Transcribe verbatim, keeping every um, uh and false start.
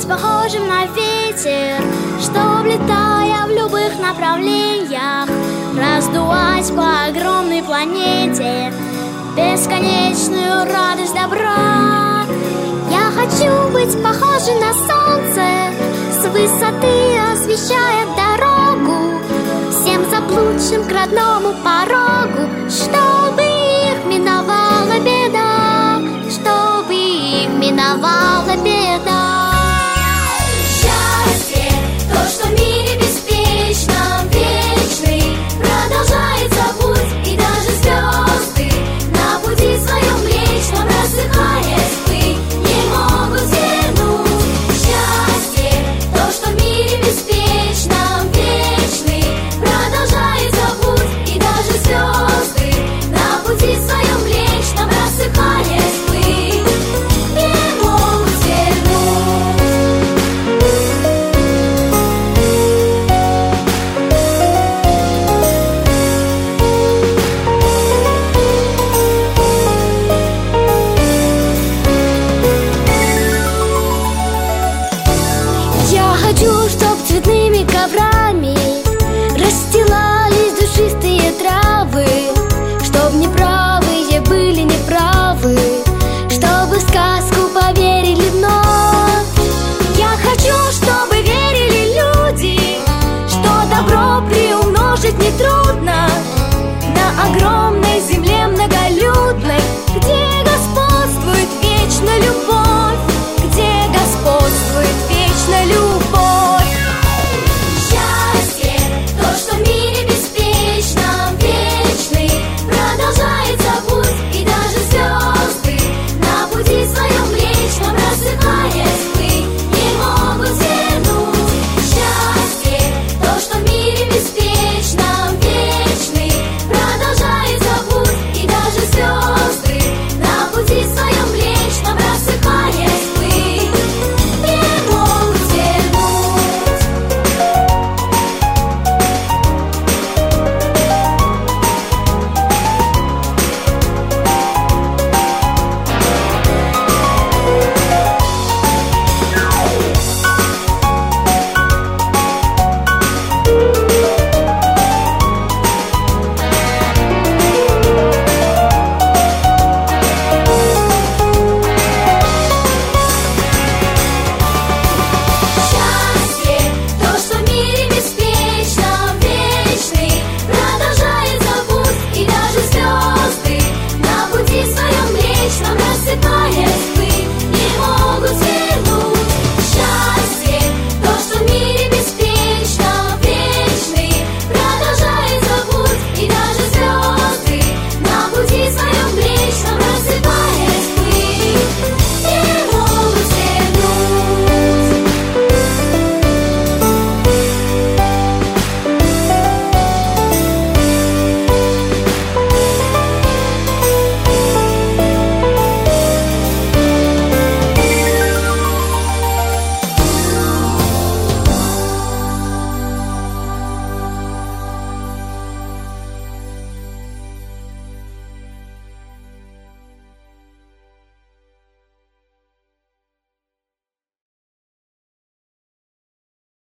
похожим на ветер, чтоб, летая в любых направлениях, раздувать по огромной планете бесконечную радость добра. Я хочу быть похожей на солнце, с высоты освещая дорогу всем заблудшим к родному порогу, чтобы их миновала беда, чтобы их миновала беда. Счастье, то, что в мире беспечном, вечный, продолжается путь, и даже звезды на пути своем млечном, рассыхаясь в пыль, не могут свернуть. Счастье, то, что в мире беспечном, вечный, продолжается путь, и даже звезды на пути своем млечном, рассыхаясь в пыль, не могут свернуть. Я хочу, чтоб цветными коврами расстилать